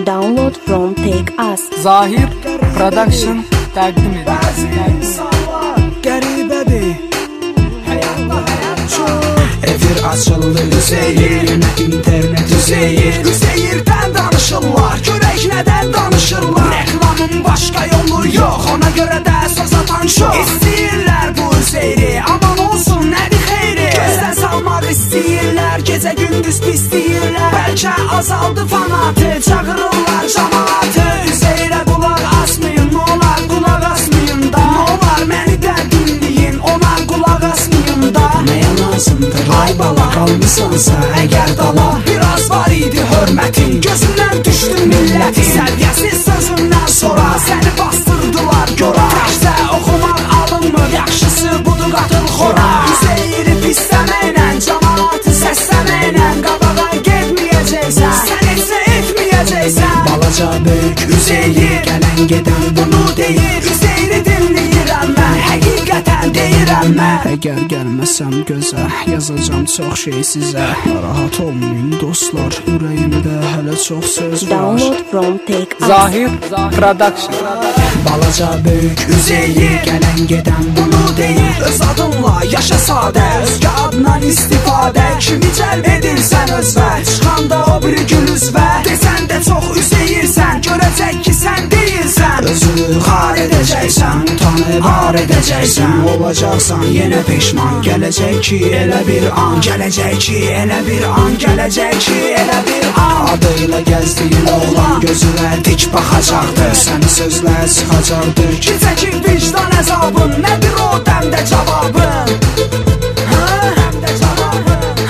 Download from Take Us. Zahir Production təqdim edir. Bəzi insanlar qəribədir, həyatda həyat çox. Efir açıldı Üzeyir, yenə internet Üzeyirdən danışırlar, görək nədən danışırlar. Reklamın başqa yolu yox, ona görə də söz atan çox. İstəyirlər bu Üzeyri, aman olsun nədir xeyri. Gözdən salmaq istəyirlər, gecə gündüz pisləyirlər. Bəlkə azaldı fanatı, çağırırlar cəmaatı. Üzeyrə qulaq asmayın, nə olar qulaq asmayın da. Nə olar məni də dinləyin, ona qulaq asmayın da. Nəyə lazımdır, ay bala qalmısansa əgər dala. Biraz var idi hörmətin, gözündən düşdü millətin. Səviyyəsiz sözündən sonra səni bastırdılar gora. Təxtə oxumaq alınmır, yaxşısı budur qatıl xora. Üzeyri pisləməklə, cəmaatı səsləməklə qabağa getməyəcəksən, sən heç nə etməyəcəksən. Balaca böyük Üzeyir, gələn gedən bunu deyir. Üzeyri dinləyirəm mən, həqiqətən deyirəm mən. Əgər gəlməsəm gözə, yazacam çox şey sizə. Narahat olmayın dostlar, ürəyimdə hələ çox söz var. Download from Take Us. Zahir Production. Balaca böyük Üzeyir, gələn gedən bunu deyir. Öz adınla yaşa sadə, özgə adından istifadə. Kimi cəlb edirsən özvə, çıxanda o biri gül üzvə. Desən də çox Üzeyirsən, görəcək ki sən deyilsən. Özünü xar edəcəksən, utanıb ar edəcəksən. Olacaqsan yenə peşman, gələcək ki elə bir an. Gələcək ki elə bir an, gələcək ki elə bir an. Adıyla gəzdiyin oğlan gözünə dik baxacaqdır. Səni sözlə çıxacaqdır ki çəkir vicdan əzabın. Nədir o dəmdə cavabın? Dəmdə cavabın,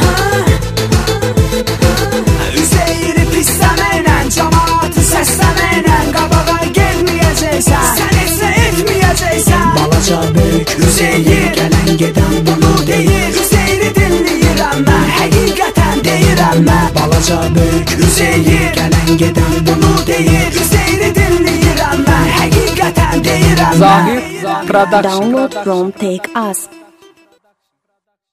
Üzeyri pisləməklə, cəmaatı səsləməklə qabağa getməyəcəksən, sən heç nə etməyəcəksən. Balaca böyük Üzeyir, gələn gedən bunu deyir. Üzeyri dinləyirəm mən, həqiqətən deyirəm mən. Balaca böyük Üzeyir, gələn gedən bunu deyir. Üzeyri dinləyirəm mən, həqiqətən deyirəm mən. Zahir Production. Download from Take Us.